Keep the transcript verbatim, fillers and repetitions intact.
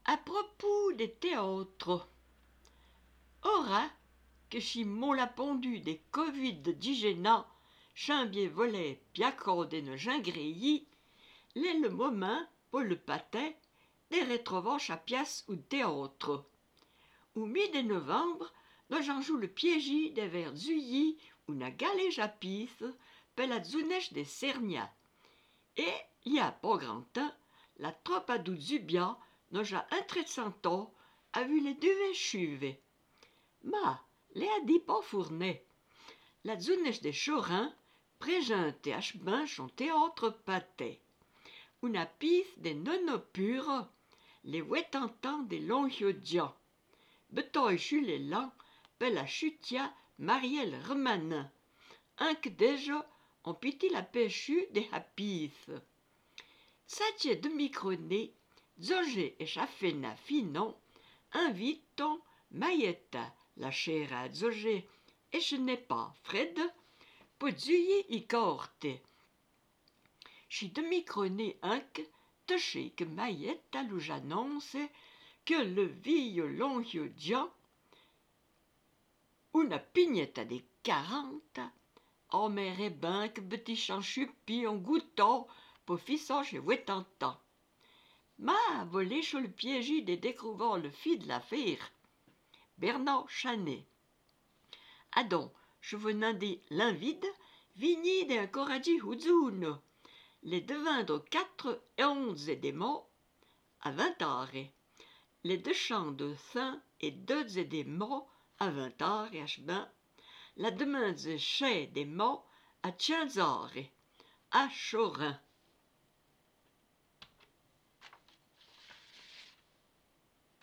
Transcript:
À propos des théâtres, ora que si mon la pendu des covid digénats, chimbier volet piacro de ne gingréi, l'est le moment pour le patin des rétrovanches à pièces ou théâtre. Au mi de novembre, nous j'en joue le piégi des vers zuyi ou na galége à pisse, per la zunèche des cernias. Et, il y a pas grand temps, la troppe à dou zubia, nous j'ai intéressant a vu les deux chuves. Ma, les a dit pas fourné. La zunèche des chorins, présente et achebin son théâtre pâté. Una pisse des nonopures, les ouétantants des longiodians. Betoy chu les lents, per la chutia Marielle Remanin. Un que déjà, on piti la pêchu des hapis. Satie de microné, Zogé et Chafena Finon, invitons Maïetta, la chère à Zogé, et je n'ai pas Fred, pour zuyer y corte. Chi de microné inc, touché que Maïetta nous j'annonce que le vieux longiodian, una pignetta des quarante, en mère banque petit chanchupi en goûtant pour fissant chez Ouétantan. Ma volé sur le piégi des découvrant le fi de l'affaire. Bernard Chanet. Adon, je vous n'indis l'invide, vigny d'un coradi houzoun, les devindres quatre et onze et des mots, à vingt arrêts. Les deux champs de saint et deux et des mots, à vingt arrêts et achebin, la demain de chais des mots, à quinze arrêts, à Chorin.